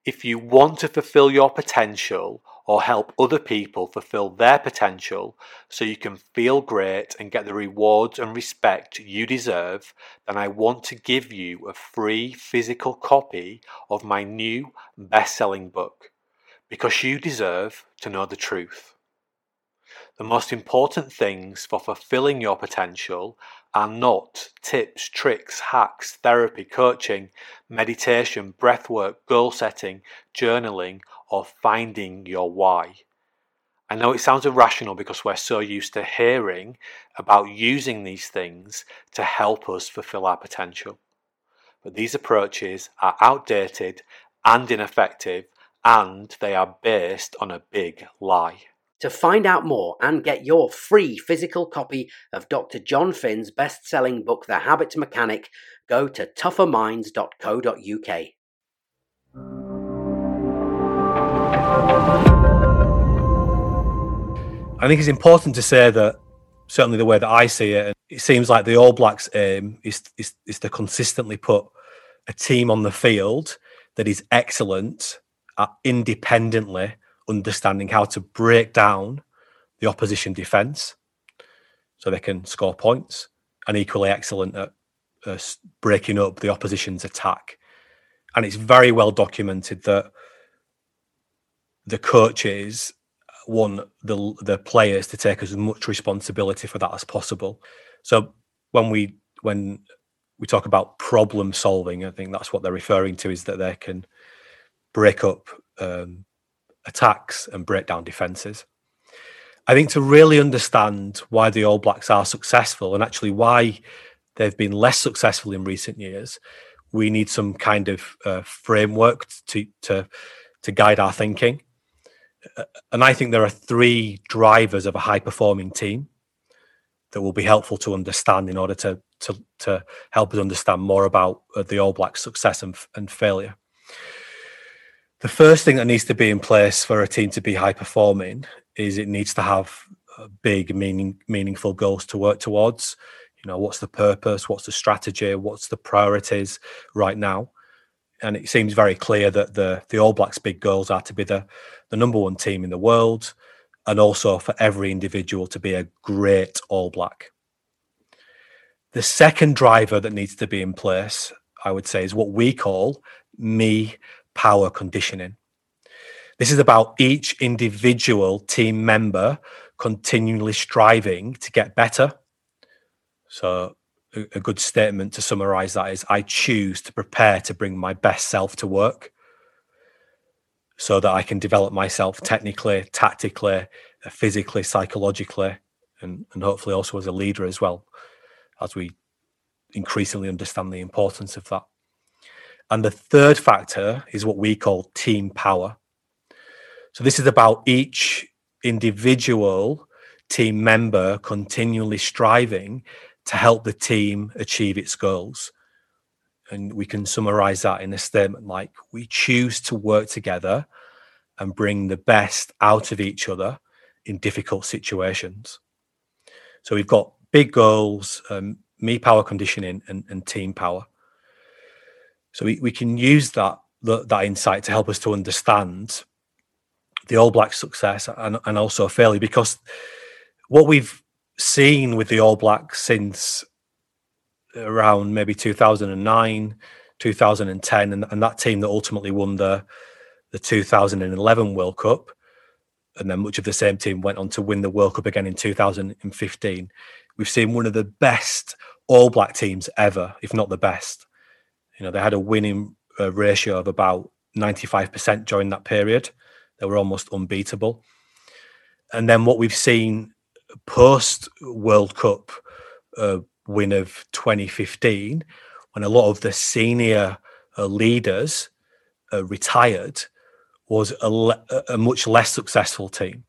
If you want to fulfill your potential or help other people fulfill their potential so you can feel great and get the rewards and respect you deserve, then I want to give you a free physical copy of my new best-selling book, Because You Deserve to Know the Truth. The most important things for fulfilling your potential are not tips, tricks, hacks, therapy, coaching, meditation, breathwork, goal setting, journaling, or finding your why. I know it sounds irrational because we're so used to hearing about using these things to help us fulfill our potential. But these approaches are outdated and ineffective, and they are based on a big lie. To find out more and get your free physical copy of Dr. John Finn's best-selling book, The Habit Mechanic, go to tougherminds.co.uk. I think it's important to say that, certainly the way that I see it, it seems like the All Blacks' aim is to consistently put a team on the field that is excellent at independently understanding how to break down the opposition defence so they can score points, and equally excellent at breaking up the opposition's attack. And it's very well documented that the coaches want the players to take as much responsibility for that as possible. So when we talk about problem solving, I think that's what they're referring to, is that they can break up attacks and break down defences. I think to really understand why the All Blacks are successful, and actually why they've been less successful in recent years, we need some kind of framework to guide our thinking. And I think there are three drivers of a high-performing team that will be helpful to understand in order to help us understand more about the All Blacks' success and failure. The first thing that needs to be in place for a team to be high-performing is it needs to have big, meaningful goals to work towards. You know, what's the purpose? What's the strategy? What's the priorities right now? And it seems very clear that the All Blacks' big goals are to be the number one team in the world, and also for every individual to be a great All Black. The second driver that needs to be in place, I would say, is what we call me power conditioning. This is about each individual team member continually striving to get better. So a good statement to summarize that is, I choose to prepare to bring my best self to work so that I can develop myself technically, tactically, physically, psychologically, and hopefully also as a leader as well, as we increasingly understand the importance of that. And the third factor is what we call team power. So this is about each individual team member continually striving to help the team achieve its goals. And we can summarize that in a statement like, we choose to work together and bring the best out of each other in difficult situations. So we've got big goals, me power conditioning, and team power. So we can use that insight to help us to understand the All Blacks' success and also failure, because what we've seen with the All Blacks since around maybe 2009, 2010, and that team that ultimately won the 2011 World Cup, and then much of the same team went on to win the World Cup again in 2015. We've seen one of the best All Black teams ever, if not the best. You know, they had a winning ratio of about 95% during that period. They were almost unbeatable. And then what we've seen post World Cup win of 2015, when a lot of the senior leaders retired, was a much less successful team.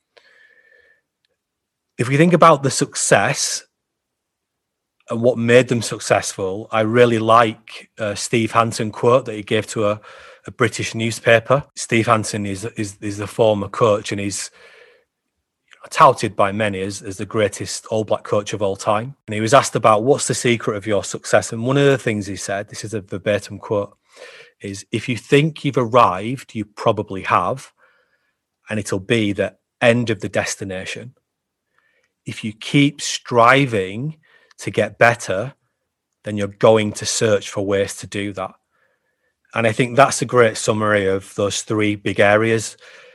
If we think about the success and what made them successful, I really like Steve Hansen quote that he gave to a British newspaper. Steve Hansen is the former coach, and he's touted by many as the greatest All Black coach of all time. And he was asked about, what's the secret of your success? And one of the things he said, this is a verbatim quote, is if you think you've arrived, you probably have, and it'll be the end of the destination. If you keep striving to get better, then you're going to search for ways to do that. And I think that's a great summary of those three big areas.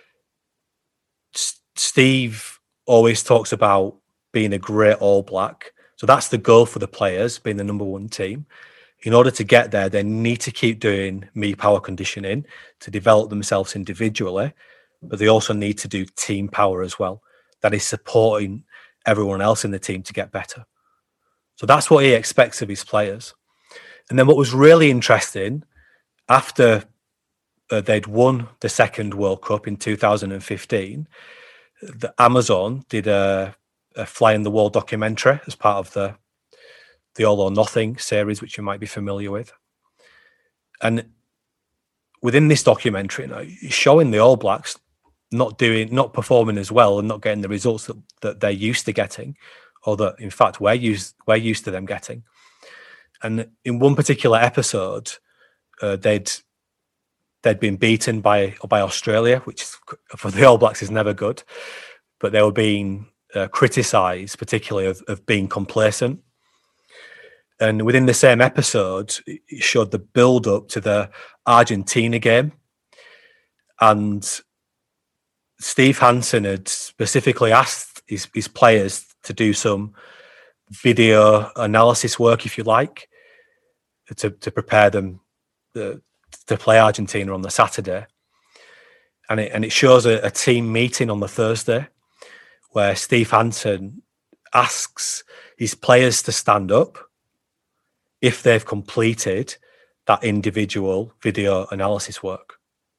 Steve always talks about being a great All Black. So that's the goal for the players, being the number one team. In order to get there, they need to keep doing me power conditioning to develop themselves individually, but they also need to do team power as well. That is supporting everyone else in the team to get better. So that's what he expects of his players. And then what was really interesting, after they'd won the second World Cup in 2015, the Amazon did a fly in the wall documentary as part of the All or Nothing series, which you might be familiar with. And within this documentary, showing the All Blacks not performing as well and not getting the results that they're used to getting, or that in fact we're used to them getting. And in one particular episode, they'd been beaten by Australia, which for the All Blacks is never good, but they were being criticised, particularly of being complacent. And within the same episode, it showed the build-up to the Argentina game. And Steve Hansen had specifically asked his players to do some video analysis work, if you like, to prepare them to play Argentina on the Saturday. And it shows a team meeting on the Thursday where Steve Hansen asks his players to stand up if they've completed that individual video analysis work.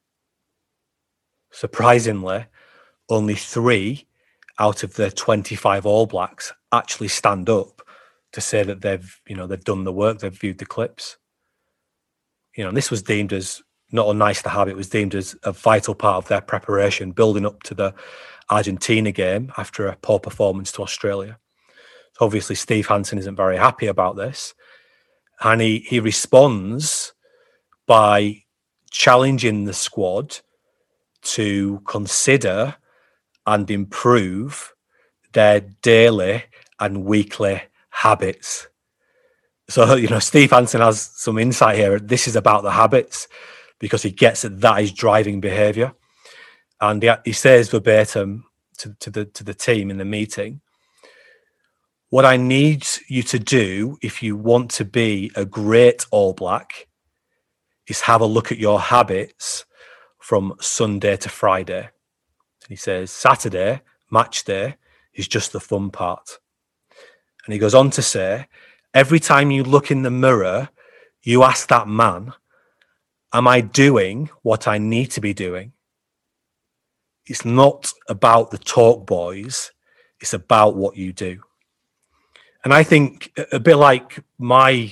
Surprisingly, only 3 out of the 25 All Blacks actually stand up to say that they've done the work, they've viewed the clips. This was deemed as not a nice to have, it was deemed as a vital part of their preparation building up to the Argentina game after a poor performance to Australia. So obviously Steve Hansen isn't very happy about this. And he responds by challenging the squad to consider and improve their daily and weekly habits. So, Steve Hansen has some insight here. This is about the habits because he gets that is driving behaviour. And he says verbatim to the team in the meeting, what I need you to do if you want to be a great All Black is have a look at your habits from Sunday to Friday. And he says, Saturday, match day, is just the fun part. And he goes on to say, every time you look in the mirror, you ask that man, am I doing what I need to be doing? It's not about the talk, boys. It's about what you do. And I think a bit like my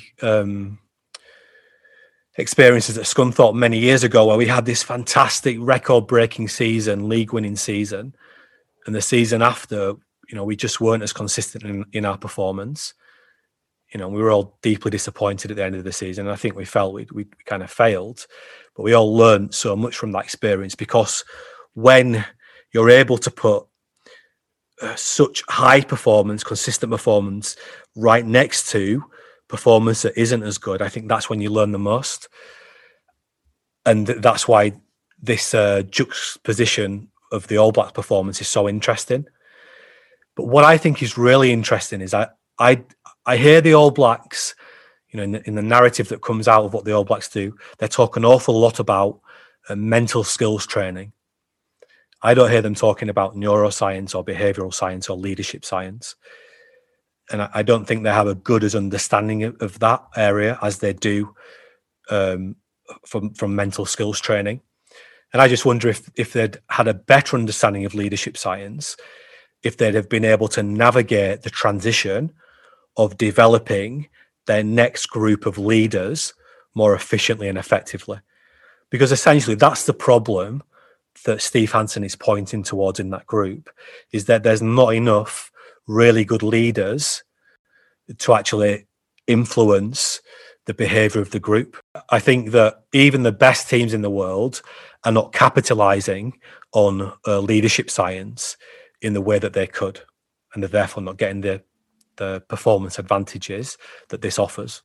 experiences at Scunthorpe many years ago, where we had this fantastic record-breaking season, league-winning season, and the season after, we just weren't as consistent in our performance. We were all deeply disappointed at the end of the season. I think we felt we kind of failed, but we all learned so much from that experience, because when you're able to put such high performance, consistent performance right next to performance that isn't as good, I think that's when you learn the most. And that's why this juxtaposition of the All Blacks performance is so interesting. But what I think is really interesting is I hear the All Blacks, in the narrative that comes out of what the All Blacks do, they talk an awful lot about mental skills training. I don't hear them talking about neuroscience or behavioral science or leadership science. And I don't think they have a good as understanding of that area as they do from mental skills training. And I just wonder if they'd had a better understanding of leadership science, if they'd have been able to navigate the transition of developing their next group of leaders more efficiently and effectively. Because essentially that's the problem that Steve Hansen is pointing towards in that group, is that there's not enough really good leaders to actually influence the behavior of the group. I think that even the best teams in the world are not capitalizing on leadership science in the way that they could, and they're therefore not getting the performance advantages that this offers.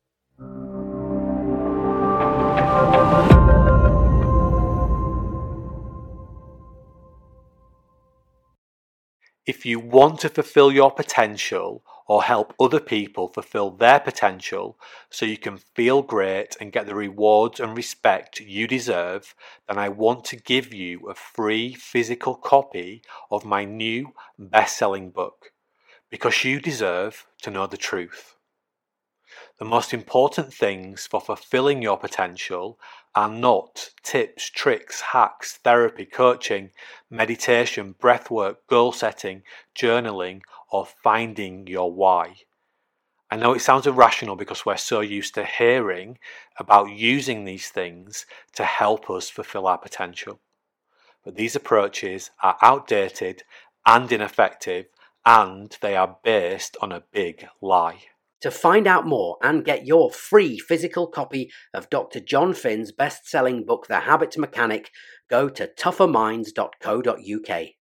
If you want to fulfill your potential or help other people fulfill their potential so you can feel great and get the rewards and respect you deserve, then I want to give you a free physical copy of my new best-selling book, Because You Deserve to Know the Truth. The most important things for fulfilling your potential are not tips, tricks, hacks, therapy, coaching, meditation, breathwork, goal setting, journaling, or finding your why. I know it sounds irrational because we're so used to hearing about using these things to help us fulfill our potential. But these approaches are outdated and ineffective, and they are based on a big lie. To find out more and get your free physical copy of Dr. John Finn's best-selling book, The Habits Mechanic, go to tougherminds.co.uk.